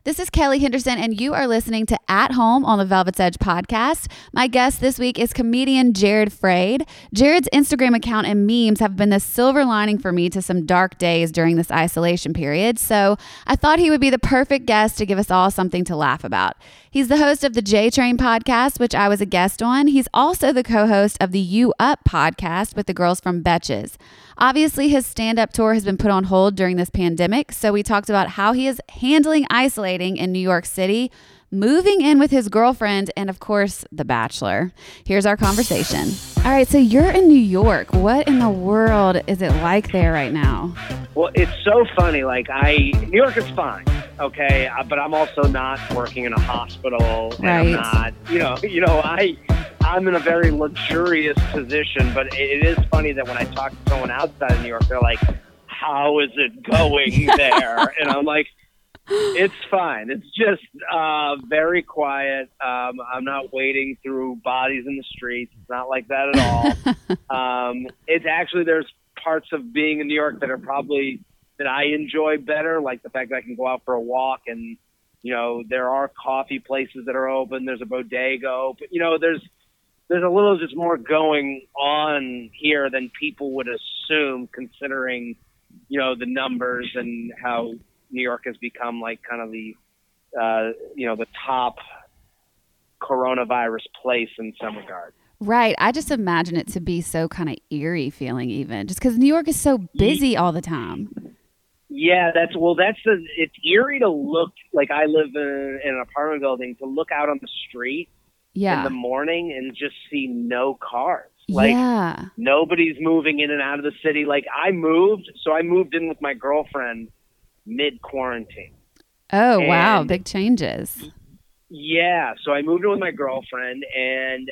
This is Kelly Henderson, and you are listening to At Home on the Velvet's Edge podcast. My guest this week is comedian Jared Freid. Jared's Instagram account and memes have been the silver lining for me to some dark days during this isolation period, so I thought he would be the perfect guest to give us all something to laugh about. He's the host of the J Train podcast, which I was a guest on. He's also the co-host of the You Up podcast with the girls from Betches. Obviously, his stand-up tour has been put on hold during this pandemic, so we talked about how he is handling isolating in New York City, moving in with his girlfriend, and of course, The Bachelor. Here's our conversation. All right, so you're in New York. What in the world is it like there right now? Well, it's so funny. New York is fine, okay, but I'm also not working in a hospital, and right. I'm not, I'm in a very luxurious position, but it is funny that when I talk to someone outside of New York, they're like, how is it going there? And I'm like, it's fine. It's just very quiet. I'm not wading through bodies in the streets. It's not like that at all. It's actually, there's parts of being in New York that I enjoy better, like the fact that I can go out for a walk and, there are coffee places that are open. There's a bodega, but, there's a little just more going on here than people would assume, considering, the numbers and how New York has become like kind of the top coronavirus place in some regard. Right. I just imagine it to be so kind of eerie feeling, even just because New York is so busy all the time. Yeah, it's eerie to look, like I live in an apartment building, to look out on the street in the morning and just see no cars. Nobody's moving in and out of the city. I moved in with my girlfriend mid-quarantine. Oh, wow. Big changes. Yeah. So I moved in with my girlfriend, and,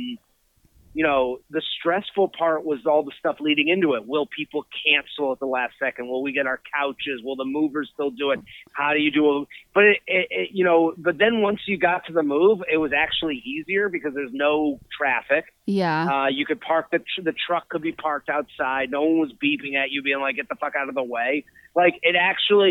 the stressful part was all the stuff leading into it. Will people cancel at the last second? Will we get our couches? Will the movers still do it? How do you do it? But but then once you got to the move, it was actually easier because there's no traffic. Yeah. You could park the truck could be parked outside. No one was beeping at you, being like, "Get the fuck out of the way." It actually,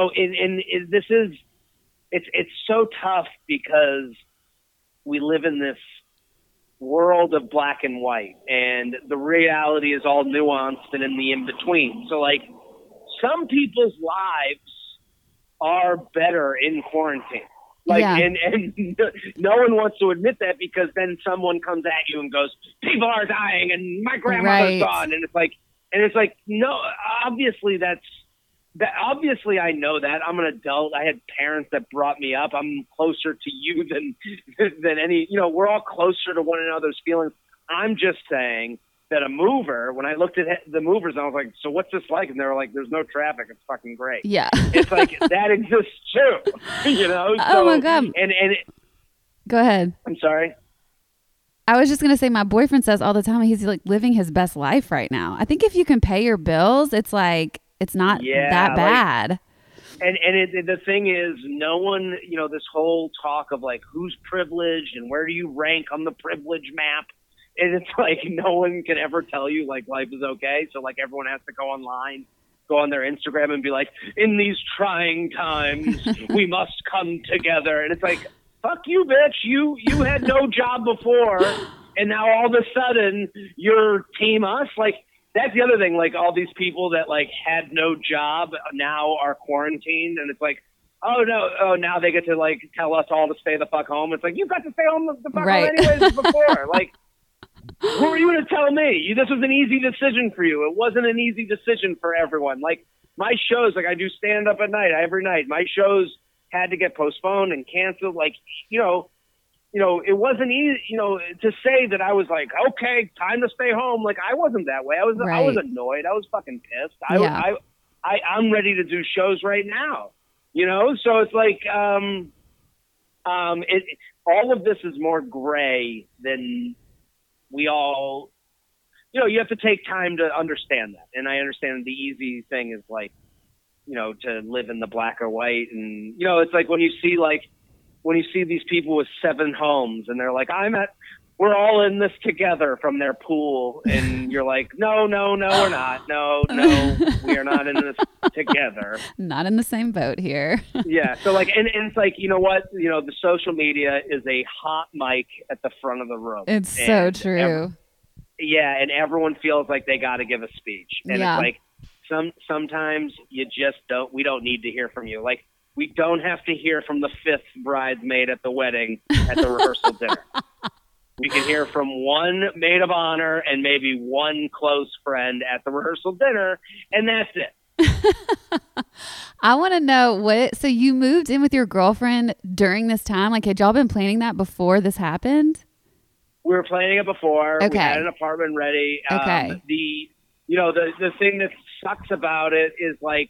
it's so tough because we live in this world of black and white, and the reality is all nuanced and in the in-between. So some people's lives are better in quarantine. And no one wants to admit that, because then someone comes at you and goes, people are dying and my grandmother's gone. And it's like, no, obviously obviously I know that. I'm an adult. I had parents that brought me up. I'm closer to you than any, we're all closer to one another's feelings. I'm just saying that a mover, when I looked at the movers, I was like, so what's this like? And they were like, there's no traffic. It's fucking great. Yeah. It's like, that exists too, Oh my God. Go ahead. I'm sorry. I was just going to say, my boyfriend says all the time, he's living his best life right now. I think if you can pay your bills, it's it's not that bad. The thing is, no one, this whole talk of who's privileged and where do you rank on the privilege map. And it's no one can ever tell you life is okay. So everyone has to go online, go on their Instagram and be like, in these trying times, we must come together. And it's fuck you, bitch. You had no job before. And now all of a sudden you're team us. That's the other thing. All these people that had no job now are quarantined, and it's now they get to tell us all to stay the fuck home. It's you got to stay home the fuck home anyways before. Who are you going to tell me? This was an easy decision for you. It wasn't an easy decision for everyone. My shows, I do stand up at night every night. My shows had to get postponed and canceled. It wasn't easy, to say that I was okay, time to stay home. I wasn't that way. I was annoyed. I was fucking pissed. I'm ready to do shows right now, So it's all of this is more gray than we all, you have to take time to understand that. And I understand the easy thing is to live in the black or white. And, it's when you see these people with 7 homes and they're I'm at we're all in this together from their pool. And you're like, no, we're not. No, we are not in this together. Not in the same boat here. Yeah. So like, and it's like, you know what? You know, the social media is a hot mic at the front of the room. It's so true. And everyone feels like they got to give a speech. And it's like, sometimes you just we don't need to hear from you. Like, we don't have to hear from the fifth bridesmaid at the wedding at the rehearsal dinner. We can hear from one maid of honor and maybe one close friend at the rehearsal dinner, and that's it. I want to know so you moved in with your girlfriend during this time? Like, had y'all been planning that before this happened? We were planning it before. Okay. We had an apartment ready. Okay. The thing that sucks about it is like,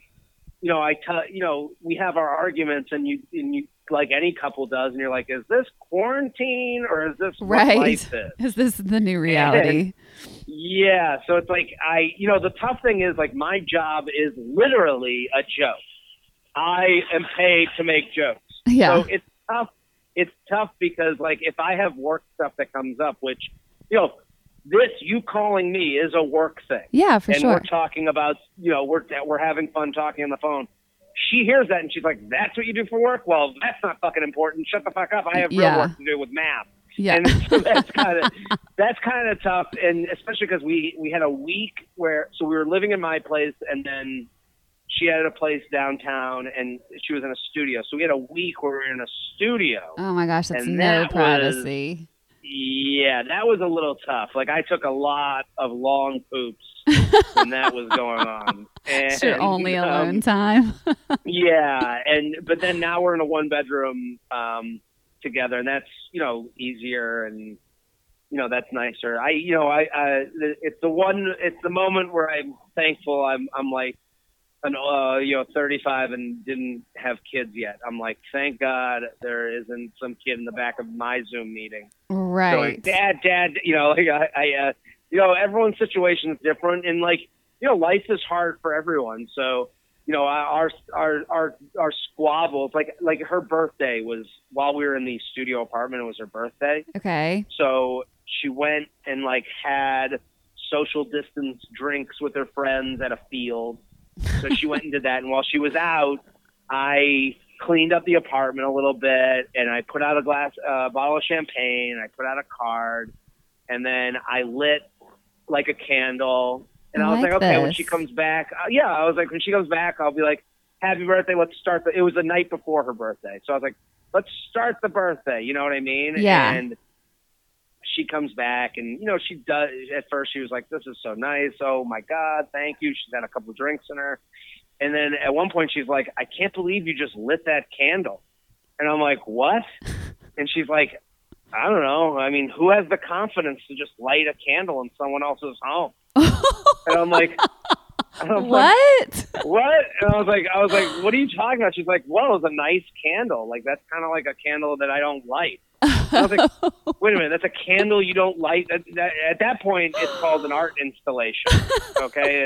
we have our arguments, and you like any couple does, and you're like, is this quarantine or is this what life is? Is this the new reality? Yeah. So it's like, the tough thing is like my job is literally a joke. I am paid to make jokes. Yeah. So it's tough. It's tough because like if I have work stuff that comes up, which, you calling me is a work thing. Yeah, for sure. And we're talking about, we're having fun talking on the phone. She hears that and she's like, that's what you do for work? Well, that's not fucking important. Shut the fuck up. I have real work to do with math. Yeah. And so that's kind of tough. And especially because we had a week where we were living in my place, and then she had a place downtown, and she was in a studio. So we had a week where we were in a studio. Oh my gosh, that's no privacy. That was a little tough. Like, I took a lot of long poops when that was going on. And, it's your only alone time. But then now we're in a one-bedroom together, and that's, easier, and, that's nicer. It's the moment where I'm thankful I'm like, 35 and didn't have kids yet. I'm like, thank God there isn't some kid in the back of my Zoom meeting. Right. Going, Dad, everyone's situation is different, and like, life is hard for everyone. So, our squabbles, like her birthday was while we were in the studio apartment. It was her birthday. Okay. So she went and like had social distance drinks with her friends at a field. So she went and did that, and while she was out, I cleaned up the apartment a little bit, and I put out a bottle of champagne, and I put out a card, and then I lit like a candle, and I was like, okay, when she comes back, when she comes back, I'll be like, happy birthday, let's start it was the night before her birthday, so I was like, let's start the birthday, you know what I mean? Yeah. And she comes back, and she does. At first, she was like, "This is so nice. Oh my God, thank you." She's had a couple of drinks in her, and then at one point, she's like, "I can't believe you just lit that candle." And I'm like, "What?" And she's like, "I don't know. I mean, who has the confidence to just light a candle in someone else's home?" And I'm like, "What? What?" And I was like, "What are you talking about?" She's like, "Well, it's a nice candle. Like that's kind of like a candle that I don't light." I was like, wait a minute, that's a candle you don't light? At that point, it's called an art installation. Okay,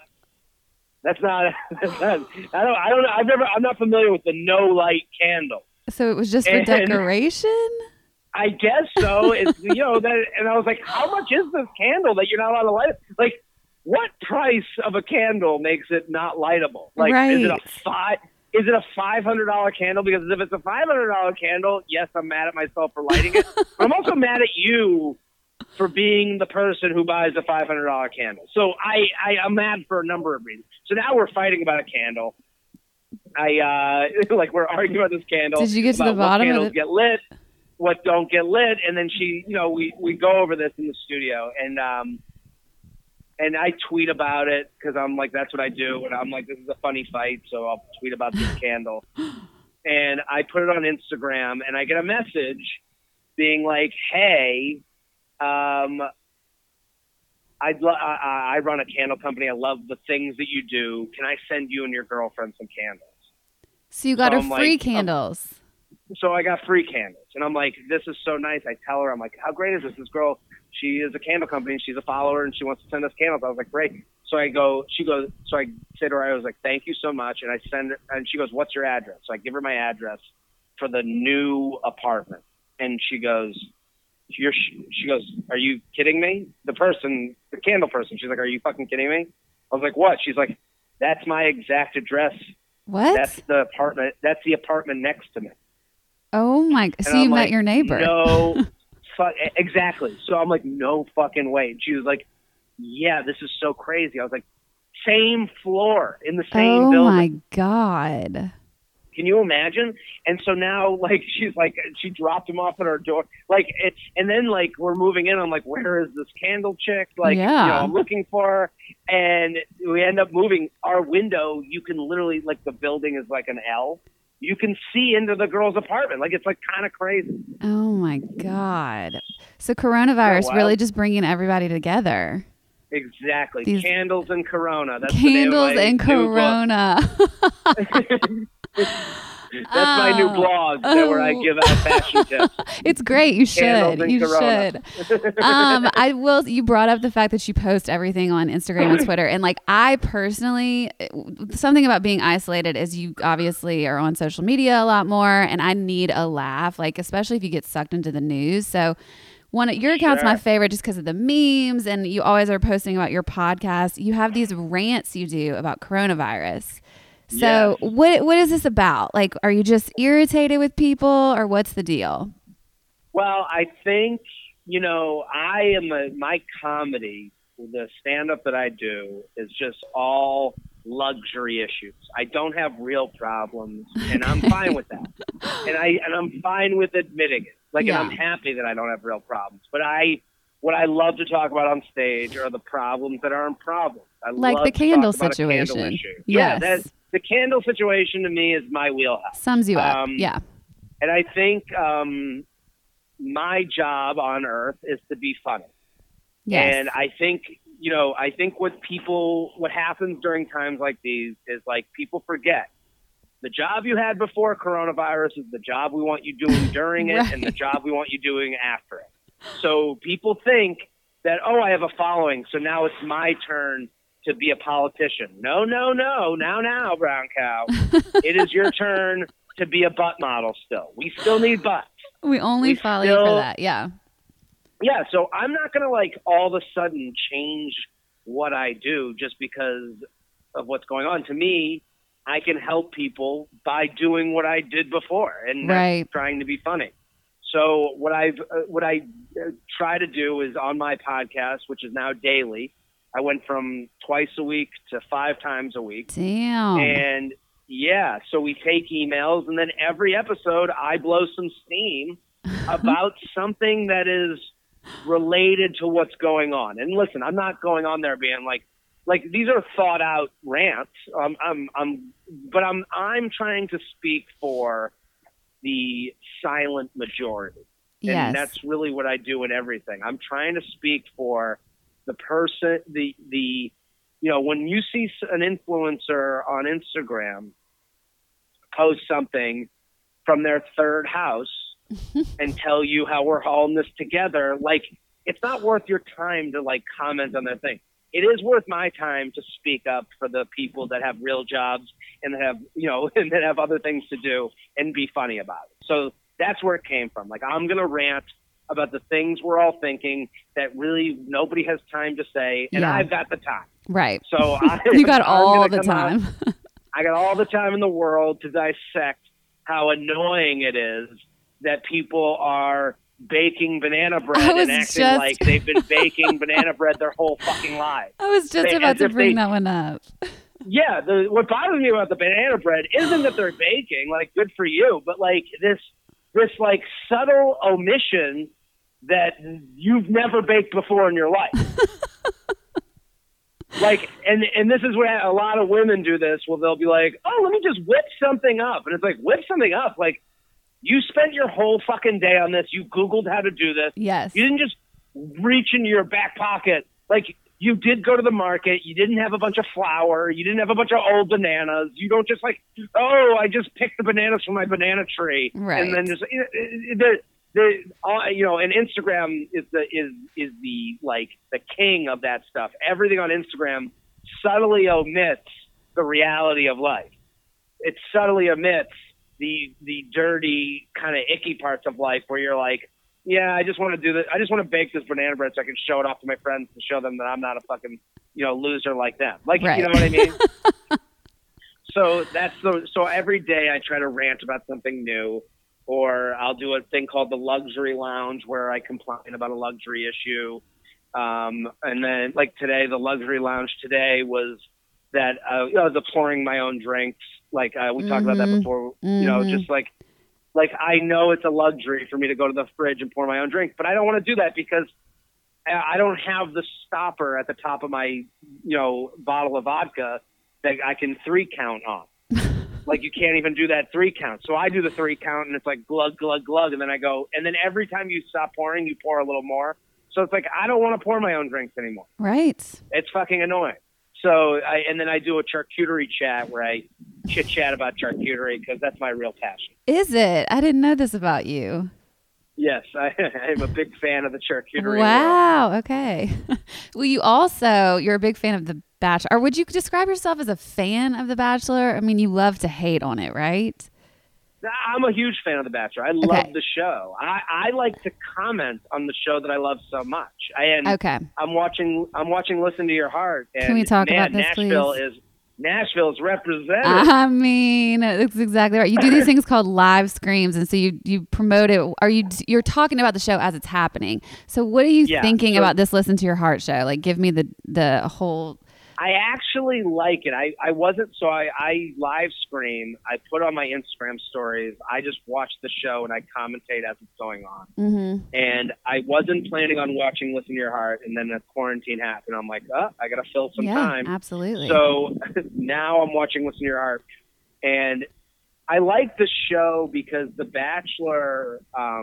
I'm not familiar with the no light candle. So it was just for decoration? I guess so. It's and I was like, how much is this candle that you're not allowed to light it? Like, what price of a candle makes it not lightable? Like, right. Is it a $500 candle? Because if it's a $500 candle, yes, I'm mad at myself for lighting it. But I'm also mad at you for being the person who buys a $500 candle. So I'm mad for a number of reasons. So now we're fighting about a candle. We're arguing about this candle. Did you get to the bottom of it? What candles get lit, what don't get lit, and then we go over this in the studio, and I tweet about it because I'm like, that's what I do. And I'm like, this is a funny fight, so I'll tweet about this candle. And I put it on Instagram, and I get a message being like, hey, I run a candle company. I love the things that you do. Can I send you and your girlfriend some candles? So you got her free candles. So I got free candles. And I'm like, this is so nice. I tell her, I'm like, how great is this? This girl, she is a candle company. She's a follower, and she wants to send us candles. I was like, great. So I say to her, I was like, thank you so much. And I send her, and she goes, what's your address? So I give her my address for the new apartment. And she goes, she goes, "Are you kidding me?" The candle person, she's like, "Are you fucking kidding me?" I was like, "What?" She's like, "That's my exact address. What? That's the apartment. That's the apartment next to me." Oh my! So you met your neighbor? No, exactly. So I'm like, no fucking way. And she was like, "Yeah, this is so crazy." I was like, "Same floor in the same building." Oh my God! Can you imagine? And so now, like, she's like, she dropped him off at our door. Like, and then, like, we're moving in. I'm like, where is this candle chick? Like, I'm looking for her. And we end up moving. Our window, you can literally, like, the building is like an L. You can see into the girl's apartment. Like, it's, like, kind of crazy. Oh, my God. So coronavirus really just bringing everybody together. Exactly. Candles and Corona. That's Candles and Corona. That's my new blog where I give out fashion tips. It's great. You should. You should. I will. You brought up the fact that you post everything on Instagram and Twitter, and like I personally, something about being isolated is you obviously are on social media a lot more, and I need a laugh, like especially if you get sucked into the news. So. Your account's my favorite just because of the memes, and you always are posting about your podcast. You have these rants you do about coronavirus. So what is this about? Like, are you just irritated with people, or what's the deal? Well, I think, my comedy, the stand-up that I do is just all luxury issues. I don't have real problems, and I'm fine with that. And I'm fine with admitting it. Like, and I'm happy that I don't have real problems. But what I love to talk about on stage are the problems that aren't problems. Like the candle situation. Yes. The candle situation to me is my wheelhouse. Sums you up. Yeah. And I think my job on earth is to be funny. Yes. And I think, what happens during times like these is like people forget. The job you had before coronavirus is the job we want you doing during it and the job we want you doing after it. So people think that, I have a following, so now it's my turn to be a politician. No. Now, brown cow. It is your turn to be a butt model still. We still need butts. We only follow you for that, yeah. Yeah, so I'm not going to, like, all of a sudden change what I do just because of what's going on. To me, I can help people by doing what I did before and not trying to be funny. So what I try to do is on my podcast, which is now daily. I went from twice a week to 5 times a week. Damn. And so we take emails, and then every episode I blow some steam about something that is related to what's going on. And listen, I'm not going on there being like these are thought out rants. But I'm trying to speak for the silent majority. Yes. And that's really what I do in everything. I'm trying to speak for the person, when you see an influencer on Instagram post something from their third house and tell you how we're all in this together, like, it's not worth your time to, like, comment on that thing. It is worth my time to speak up for the people that have real jobs and that have, and that have other things to do and be funny about it. So that's where it came from. Like, I'm going to rant about the things we're all thinking that really nobody has time to say, and I've got the time. Right. So you got all the time. I got all the time in the world to dissect how annoying it is that people are baking banana bread and acting like they've been baking banana bread their whole fucking lives. I was just about to bring that one up. Yeah, what bothers me about the banana bread isn't that they're baking, like, good for you, but like this like subtle omission that you've never baked before in your life. Like, and this is where a lot of women do this. Well, they'll be like, let me just whip something up. And it's like, whip something up? Like, you spent your whole fucking day on this. You Googled how to do this. Yes. You didn't just reach into your back pocket. Like, you did go to the market. You didn't have a bunch of flour. You didn't have a bunch of old bananas. You don't just like, I just picked the bananas from my banana tree. Right. And then just, and Instagram is the like the king of that stuff. Everything on Instagram subtly omits the reality of life. It subtly omits the dirty kind of icky parts of life where you're like, Yeah, I just want to do that. I just want to bake this banana bread so I can show it off to my friends and show them that I'm not a fucking, loser like them. Like, Right. you know what I mean? So every day I try to rant about something new, or I'll do a thing called the luxury lounge where I complain about a luxury issue. And then like today, the luxury lounge today was that, the pouring my own drinks. Like, we talked about that before, just like I know it's a luxury for me to go to the fridge and pour my own drink, but I don't want to do that because I don't have the stopper at the top of my, bottle of vodka that I can 3 count on. Like, you can't even do that 3 count. So I do the 3 count and it's like glug, glug, glug. And then I go, and then every time you stop pouring, you pour a little more. So it's like, I don't want to pour my own drinks anymore. Right. It's fucking annoying. So then I do a charcuterie chat where I chit chat about charcuterie because that's my real passion. Is it? I didn't know this about you. Yes, I'm a big fan of the charcuterie. Wow. World. Okay. Well, you're a big fan of The Bachelor. Or would you describe yourself as a fan of The Bachelor? I mean, you love to hate on it, right? I'm a huge fan of The Bachelor. I love the show. I like to comment on the show that I love so much. I'm watching Listen to Your Heart. And can we talk about this, Nashville is represented. I mean, that's exactly right. You do these things called live screams, and so you promote it. You're talking about the show as it's happening. So what are you thinking about this Listen to Your Heart show? Like, give me the whole. I actually like it. I live scream. I put on my Instagram stories. I just watch the show and I commentate as it's going on. Mm-hmm. And I wasn't planning on watching Listen to Your Heart, and then the quarantine happened. I'm like, I got to fill some time. Absolutely. So now I'm watching Listen to Your Heart, and I like the show because The Bachelor,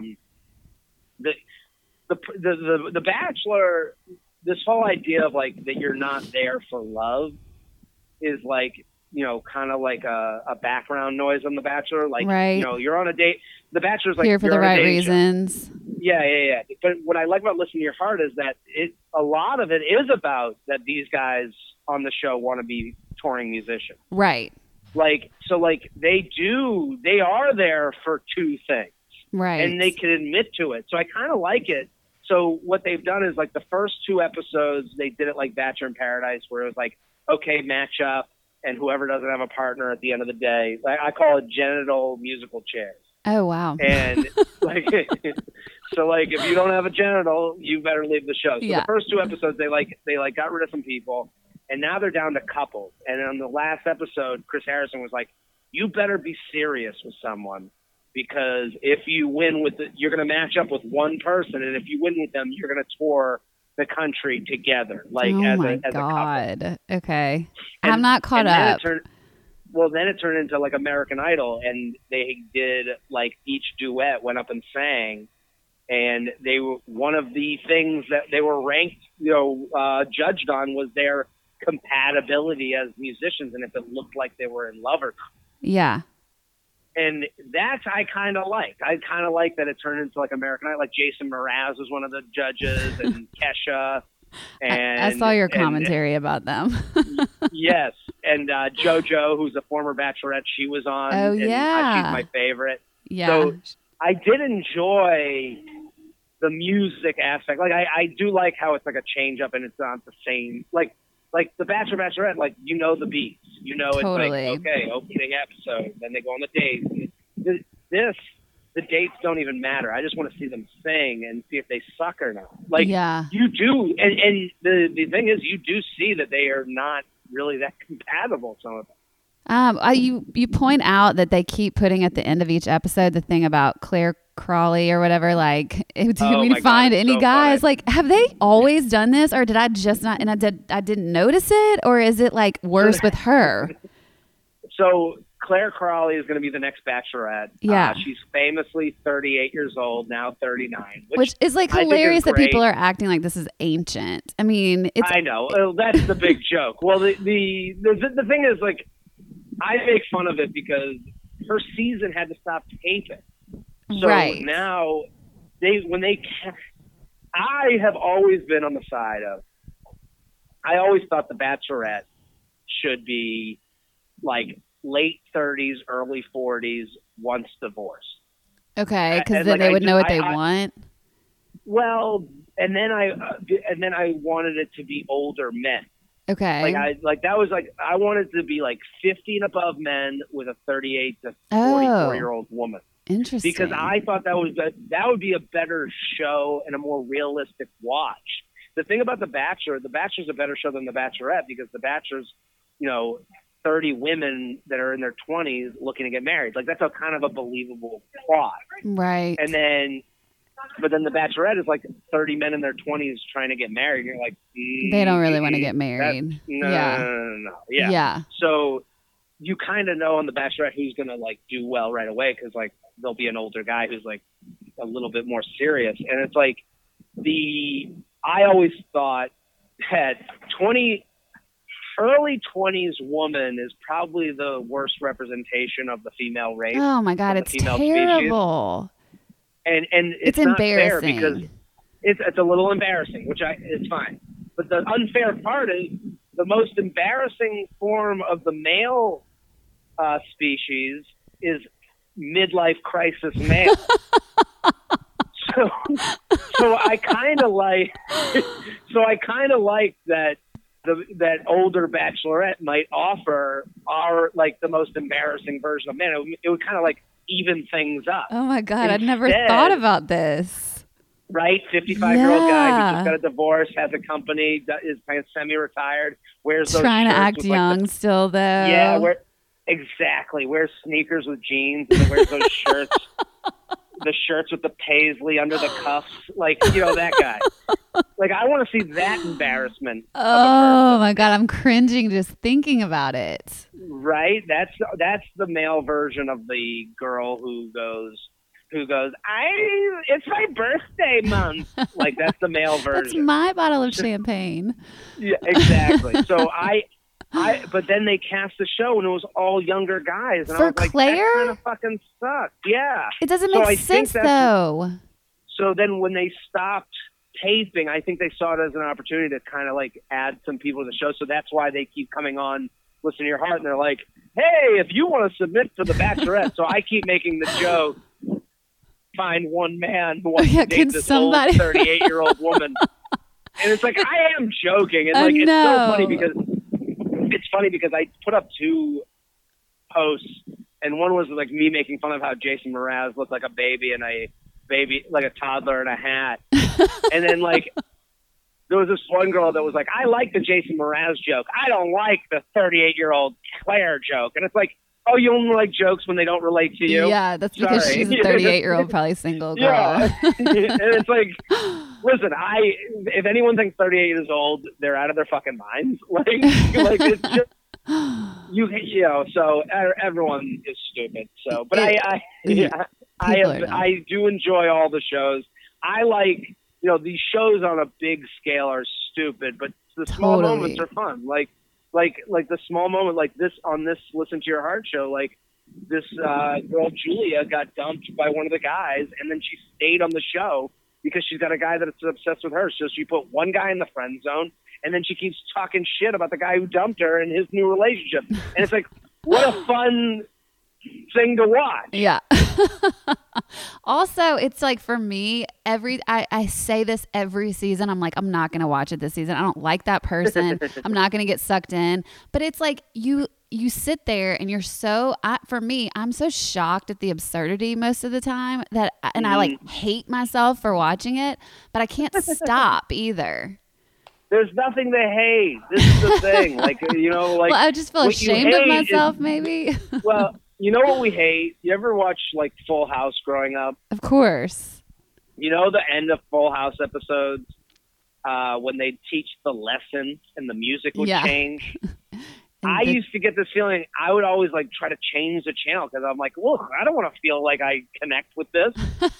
the Bachelor. This whole idea of like that you're not there for love is like, kind of like a background noise on The Bachelor. Like, right. You're on a date. The Bachelor's like here for the right reasons. Yeah. But what I like about Listen to Your Heart is that a lot of it is about that these guys on the show want to be touring musicians. Right. Like, so like they are there for 2 things. Right. And they can admit to it. So I kind of like it. So what they've done is like the first 2 episodes, they did it like Bachelor in Paradise, where it was like, okay, match up, and whoever doesn't have a partner at the end of the day, like I call it genital musical chairs. Oh, wow. And like, so like if you don't have a genital, you better leave the show. So the first 2 episodes, they got rid of some people, and now they're down to couples. And on the last episode, Chris Harrison was like, you better be serious with someone. Because if you win you're going to match up with one person, and if you win with them, you're going to tour the country together, like as a couple. Okay, I'm not caught up. Then it turned into like American Idol, and they did like each duet went up and sang, and they were one of the things that they were ranked, judged on was their compatibility as musicians, and if it looked like they were in love or not. Yeah. And that's I kind of like. I kind of like that it turned into like American Idol. Like Jason Mraz was one of the judges, and Kesha. And I saw your commentary about them. Yes, and JoJo, who's a former Bachelorette, she was on. Oh, and, yeah, she's my favorite. Yeah. So I did enjoy the music aspect. Like I do like how it's like a change up, and it's not the same. Like the Bachelor, Bachelorette, like the beats. Totally. It's like, okay, opening episode, then they go on the dates. The dates don't even matter. I just want to see them sing and see if they suck or not. Like, you do, and the thing is, you do see that they are not really that compatible, some of them. You point out that they keep putting at the end of each episode the thing about Claire Crawley or whatever, like, do we find any guys? Funny. Like, have they always done this, or did I just not? And I didn't notice it, or is it like worse with her? So Claire Crawley is going to be the next Bachelorette. Yeah, she's famously 38 years old now, 39, which is like hilarious that people are acting like this is ancient. I mean, I know that's the big joke. Well, the thing is, like, I make fun of it because her season had to stop taping. So now I have always been on the side of, I always thought the Bachelorette should be like late 30s, early 40s, once divorced. Okay, because then they would know what they want. Well, and then I wanted it to be older men. Okay. That was like I wanted to be like 50 and above men with a 38 to 44-year-old woman. Interesting. Because I thought that would be a better show and a more realistic watch. The thing about The Bachelor's a better show than The Bachelorette because The Bachelor's, 30 women that are in their 20s looking to get married. Like that's a kind of a believable plot. Right. But then The Bachelorette is like 30 men in their 20s trying to get married. You're like, they don't really want to get married. No. Yeah. So you kind of know on The Bachelorette who's going to like do well right away because like there'll be an older guy who's like a little bit more serious. And it's like I always thought that early 20s woman is probably the worst representation of the female race. Oh my God, it's terrible. Species. And it's not fair embarrassing because it's a little embarrassing, which it's fine. But the unfair part is the most embarrassing form of the male species is midlife crisis male. So I kind of like that that older bachelorette might offer the most embarrassing version of man. It would kind of like even things up. Oh my God, I'd never thought about this. Right? 55-year-old guy who just got a divorce, has a company, is kind of semi-retired, wears those trying to shirts act young still though. Yeah, exactly. Wears sneakers with jeans and wears those shirts. The shirts with the paisley under the cuffs, that guy. Like, I want to see that embarrassment. Oh my God, I'm cringing just thinking about it. Right? That's the male version of the girl who goes, it's my birthday month. Like, that's the male version. That's my bottle of champagne. Yeah, exactly. So but then they cast the show and it was all younger guys. And For I was like, Claire? that kind of fucking sucks. Yeah. It doesn't make sense though. So then when they stopped taping, I think they saw it as an opportunity to kind of like add some people to the show. So that's why they keep coming on Listen to Your Heart. And they're like, hey, if you want to submit to The Bachelorette. So I keep making the joke, find one man who wants to date this old 38-year-old woman. And it's like, I am joking. And like, it's so funny because I put up two posts, and one was like me making fun of how Jason Mraz looked like a baby like a toddler in a hat. And then like there was this one girl that was like, I like the Jason Mraz joke. I don't like the 38-year-old Claire joke. And it's like, oh, you only like jokes when they don't relate to you? Yeah, that's because she's a 38-year-old, probably single girl. Yeah. And it's like, listen, if anyone thinks 38 years old, they're out of their fucking minds. Like it's just, so everyone is stupid. So, but I do enjoy all the shows. I like, these shows on a big scale are stupid, but the small moments are fun. Like the small moment, like this on this Listen to Your Heart show, like this girl Julia got dumped by one of the guys, and then she stayed on the show because she's got a guy that's obsessed with her. So she put one guy in the friend zone, and then she keeps talking shit about the guy who dumped her and his new relationship. And it's like, what a fun thing to watch. Yeah. Also, it's like for me, I say this every season. I'm like, I'm not going to watch it this season. I don't like that person. I'm not going to get sucked in. But it's like you sit there and you're for me, I'm so shocked at the absurdity most of the time and I like hate myself for watching it, but I can't stop either. There's nothing to hate. This is the thing. Well, I just feel ashamed of myself maybe. Well, you know what we hate? You ever watch like Full House growing up? Of course. You know the end of Full House episodes when they teach the lesson and the music would change? I used to get this feeling I would always like try to change the channel because I'm like, look, I don't want to feel like I connect with this.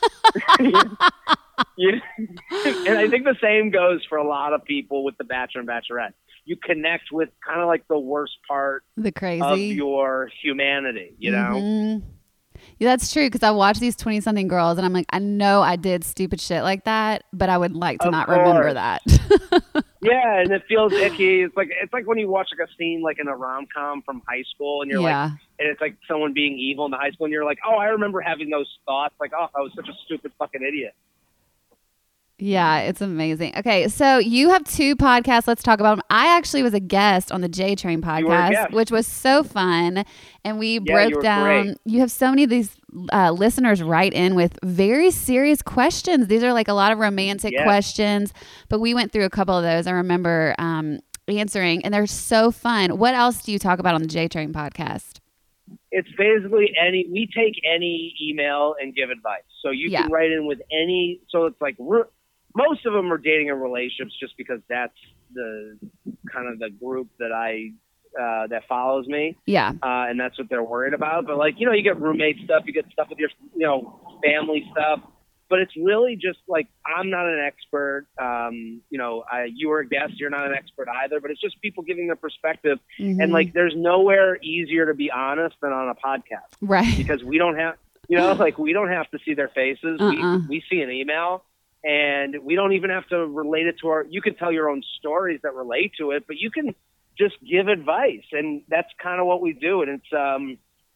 And I think the same goes for a lot of people with The Bachelor and Bachelorette. You connect with kind of like the worst part of your humanity, you know? Mm-hmm. Yeah, that's true because I watch these 20-something girls and I'm like, I know I did stupid shit like that, but I would like to not remember that. Yeah, and it feels icky. It's like when you watch like a scene like in a rom-com from high school and you're like, and it's like someone being evil in the high school and you're like, oh, I remember having those thoughts. Like, oh, I was such a stupid fucking idiot. Yeah, it's amazing. Okay, so you have 2 podcasts. Let's talk about them. I actually was a guest on the J Train podcast, which was so fun. And we broke down. Great. You have so many of these listeners write in with very serious questions. These are like a lot of romantic questions, but we went through a couple of those. I remember answering, and they're so fun. What else do you talk about on the J Train podcast? It's basically we take any email and give advice. So you can write in with any, so it's like most of them are dating and relationships just because that's the kind of the group that that follows me. Yeah. And that's what they're worried about. But like, you get roommate stuff, you get stuff with your, family stuff, but it's really just like, I'm not an expert. You were a guest, you're not an expert either, but it's just people giving their perspective. Mm-hmm. And like, there's nowhere easier to be honest than on a podcast. Right. Because we don't have, we don't have to see their faces. We see an email. And we don't even have to relate it to you can tell your own stories that relate to it, but you can just give advice. And that's kind of what we do. And it's,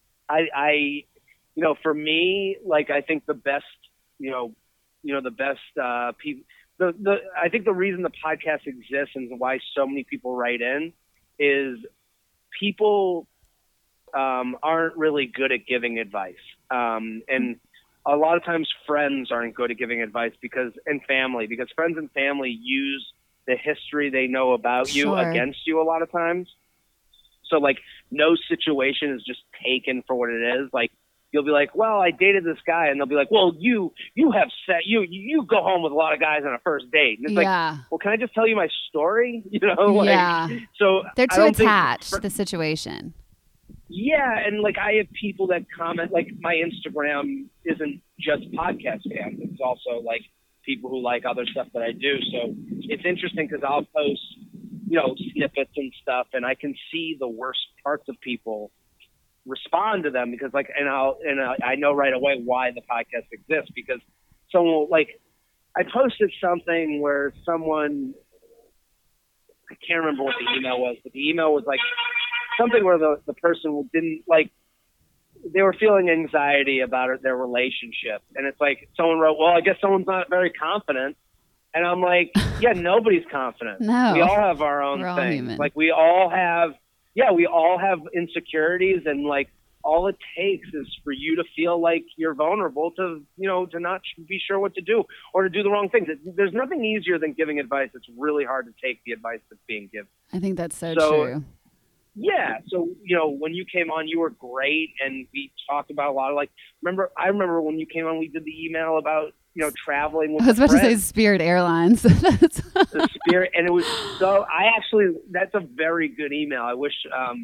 for me, like, I think the best, the best people, I think the reason the podcast exists and why so many people write in is people aren't really good at giving advice. And a lot of times friends aren't good at giving advice and family, because friends and family use the history they know about you against you a lot of times. So like no situation is just taken for what it is. Like you'll be like, well, I dated this guy, and they'll be like, well, you go home with a lot of guys on a first date. And it's like, well, can I just tell you my story? So they're too attached to the situation. Yeah, and like I have people that comment, like my Instagram isn't just podcast fans; it's also like people who like other stuff that I do. So it's interesting because I'll post, snippets and stuff, and I can see the worst parts of people respond to them because, like, I know right away why the podcast exists, because someone will, like, I posted something where someone, I can't remember what the email was, but the email was like something where the person didn't, like, they were feeling anxiety about their relationship. And it's like someone wrote, well, I guess someone's not very confident. And I'm like, yeah, nobody's confident. No. We all have our own things. Like we all have insecurities, and like all it takes is for you to feel like you're vulnerable to not be sure what to do or to do the wrong things. There's nothing easier than giving advice. It's really hard to take the advice that's being given. I think that's so true. Yeah. So, when you came on, you were great. And we talked about a lot of I remember when you came on, we did the email about, traveling with I was about to say Spirit Airlines. The Spirit. And it was that's a very good email. I wish,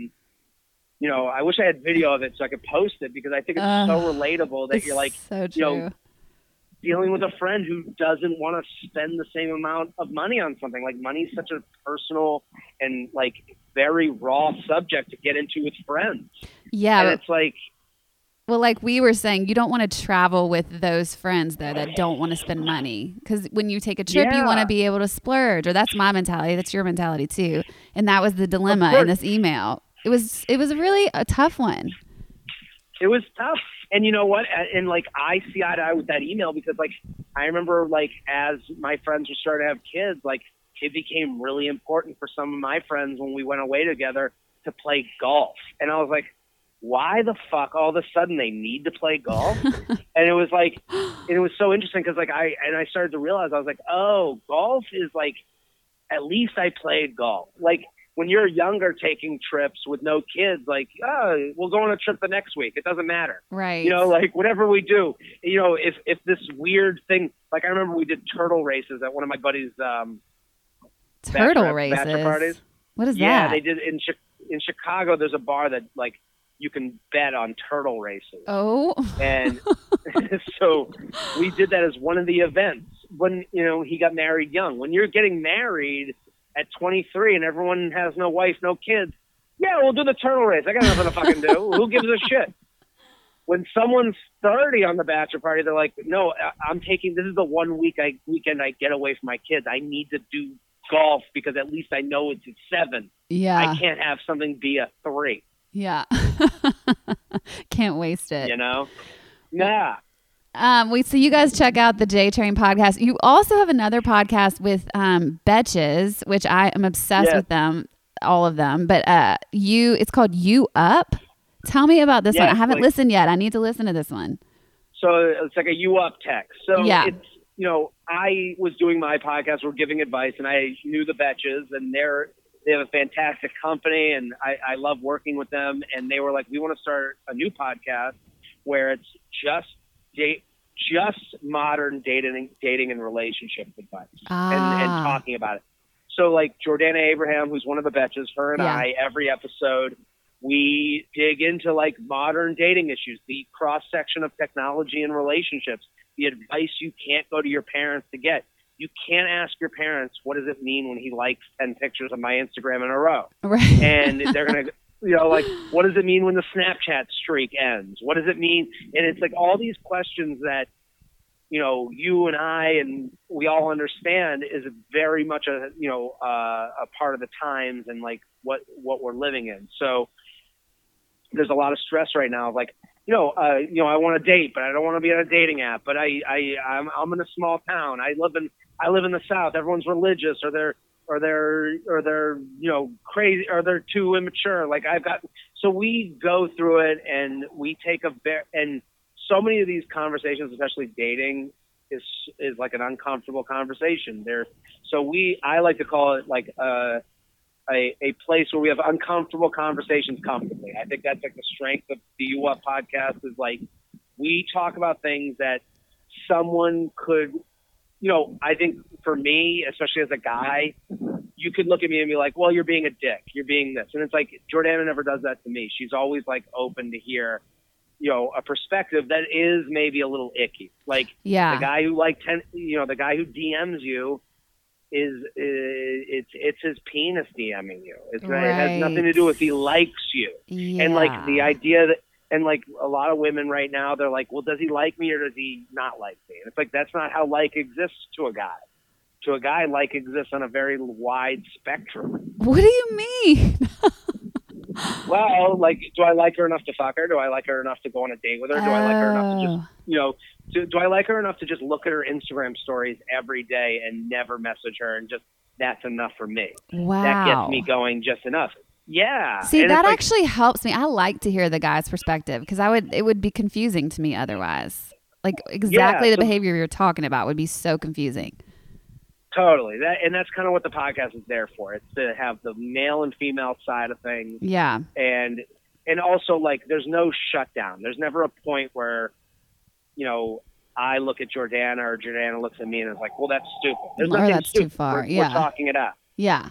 I wish I had video of it so I could post it, because I think it's so relatable that you're like, so true. Dealing with a friend who doesn't want to spend the same amount of money on something. Like money is such a personal and like very raw subject to get into with friends. Yeah. And it's like, well, like we were saying, you don't want to travel with those friends though that don't want to spend money, because when you take a trip, you want to be able to splurge. Or that's my mentality. That's your mentality too. And that was the dilemma in this email. It was really a tough one. It was tough. And you know what? And like I see eye to eye with that email, because like I remember like as my friends were starting to have kids, like it became really important for some of my friends when we went away together to play golf. And I was like, why the fuck all of a sudden they need to play golf? And it was like, and it was so interesting because like I started to realize, I was like, oh, golf is like, at least I played golf. Like when you're younger taking trips with no kids, like, oh, we'll go on a trip the next week. It doesn't matter. Right. Like whatever we do, if this weird thing, like I remember we did turtle races at one of my buddies' turtle races. Bachelor parties. What is that? Yeah, they did in Chicago. There's a bar that like you can bet on turtle races. Oh. And so we did that as one of the events when, he got married young. When you're getting married at 23 and everyone has no wife, no kids, yeah, we'll do the turtle race. I got nothing to fucking do. Who gives a shit? When someone's 30 on the bachelor party, they're like, no, this is the 1 weekend I get away from my kids. I need to do golf because at least I know it's at 7. Yeah. I can't have something be a 3. Yeah. Can't waste it. Nah. So you guys check out the J Train podcast. You also have another podcast with Betches, which I am obsessed with them, all of them. But it's called You Up. Tell me about this one. I haven't listened yet. I need to listen to this one. So it's like a You Up text. So it's, I was doing my podcast. We're giving advice, and I knew the Betches, and they have a fantastic company, and I love working with them. And they were like, we want to start a new podcast where it's just modern dating and relationship advice and talking about it. So like Jordana Abraham, who's one of the Betches, her and I, every episode, we dig into like modern dating issues, the cross section of technology and relationships, the advice you can't go to your parents to get. You can't ask your parents, what does it mean when he likes 10 pictures of my Instagram in a row? Right. And they're going to, like, what does it mean when the Snapchat streak ends? What does it mean? And it's like all these questions that, you and I and we all understand is very much a part of the times and like what we're living in. So there's a lot of stress right now of like, I want to date, but I don't want to be on a dating app. But I'm in a small town. I live in the South. Everyone's religious, or they're crazy, or they're too immature. Like so we go through it, and we take and so many of these conversations, especially dating, is like an uncomfortable conversation. I like to call it like a place where we have uncomfortable conversations comfortably. I think that's like the strength of the You Up podcast is like we talk about things that someone could, I think for me, especially as a guy, you could look at me and be like, well, you're being a dick. You're being this. And it's like Jordana never does that to me. She's always like open to hear, a perspective that is maybe a little icky. Like the guy who the guy who DMs you, it's his penis DMing you. It has nothing to do with he likes you. Yeah. And like the idea that, and like a lot of women right now, they're like, well, does he like me or does he not like me? And it's like, that's not how like exists to a guy. To a guy, like exists on a very wide spectrum. What do you mean? Well, like, do I like her enough to fuck her? Do I like her enough to go on a date with her? Do I like her enough to just, do I like her enough to just look at her Instagram stories every day and never message her and just, that's enough for me. Wow. That gets me going just enough. Yeah. See, that actually helps me. I like to hear the guy's perspective because it would be confusing to me otherwise. Like exactly the behavior you're talking about would be so confusing. Totally. That's kind of what the podcast is there for. It's to have the male and female side of things. Yeah. And also like there's no shutdown. There's never a point where, I look at Jordana or Jordana looks at me and is like, well, that's stupid. There's nothing that's stupid. Too far. We're talking it out. Yeah.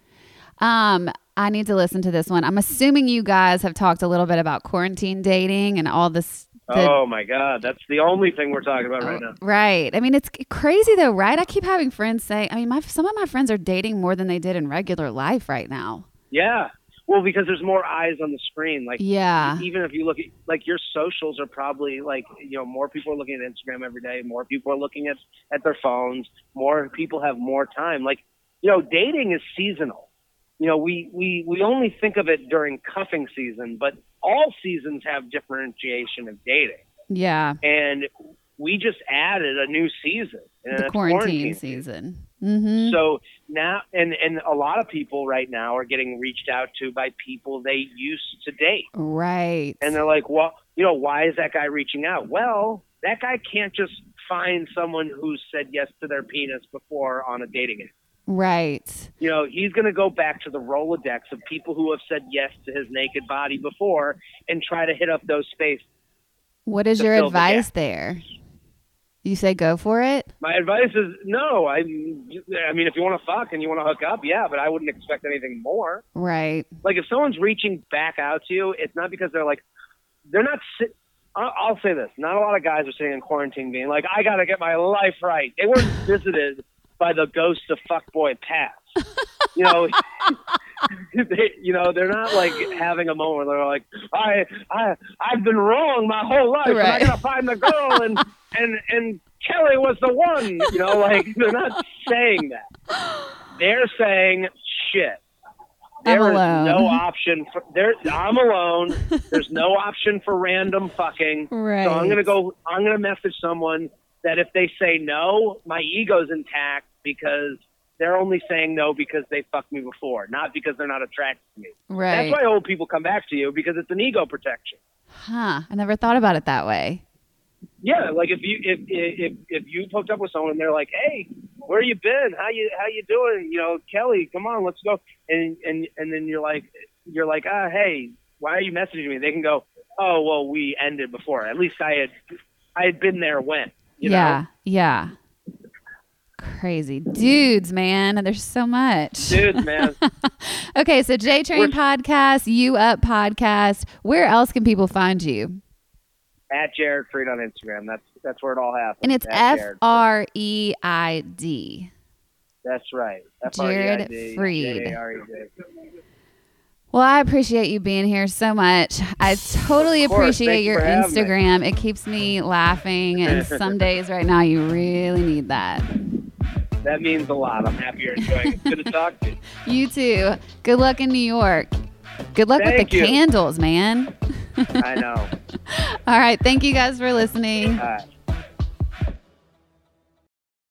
I need to listen to this one. I'm assuming you guys have talked a little bit about quarantine dating and all this. Oh my God. That's the only thing we're talking about right now. Right. I mean, it's crazy though, right? I keep having friends say, some of my friends are dating more than they did in regular life right now. Yeah. Well, because there's more eyes on the screen. Like, even if you look at, like, your socials are probably, like, more people are looking at Instagram every day. More people are looking at their phones. More people have more time. Like, dating is seasonal. We only think of it during cuffing season, but all seasons have differentiation of dating. Yeah. And we just added a new season. And the quarantine season. Mm-hmm. So now, and a lot of people right now are getting reached out to by people they used to date. Right. And they're like, well, why is that guy reaching out? Well, that guy can't just find someone who said yes to their penis before on a dating app. Right. He's going to go back to the Rolodex of people who have said yes to his naked body before and try to hit up those spaces. What is your advice there? You say go for it? My advice is no. I mean, if you want to fuck and you want to hook up, yeah, but I wouldn't expect anything more. Right. Like if someone's reaching back out to you, it's not because they're not. I'll say this: not a lot of guys are sitting in quarantine being like, "I got to get my life right." They weren't visited by the ghost of fuckboy past. They're not like having a moment where they're like, I've been wrong my whole life, right. And I gotta find the girl, and Kelly was the one. Like they're not saying that. They're saying, shit, There is alone. no option for I'm alone. There's no option for random fucking. Right. So I'm gonna message someone that if they say no, my ego's intact because they're only saying no because they fucked me before, not because they're not attracted to me. Right. That's why old people come back to you, because it's an ego protection. Huh. I never thought about it that way. Yeah, like if you hooked up with someone and they're like, "Hey, where you been? How you doing? You know, Kelly, come on, let's go." And then you're like, "Hey, why are you messaging me?" They can go, "Oh, well, we ended before. At least I had been there when." You know? Yeah. Crazy dudes, man. There's so much. Dudes, man. Okay, so J Train Podcast, You Up Podcast. Where else can people find you? At Jared Freed on Instagram. That's where it all happens. And it's At Freid. That's right. Jared Freid. Freed. Jared. Well, I appreciate you being here so much. I totally appreciate your Instagram. It keeps me laughing, and some days right now you really need that. That means a lot. I'm happy you're enjoying it. Good to talk to you. You too. Good luck in New York. Good luck with the candles, man. I know. All right. Thank you guys for listening. All right.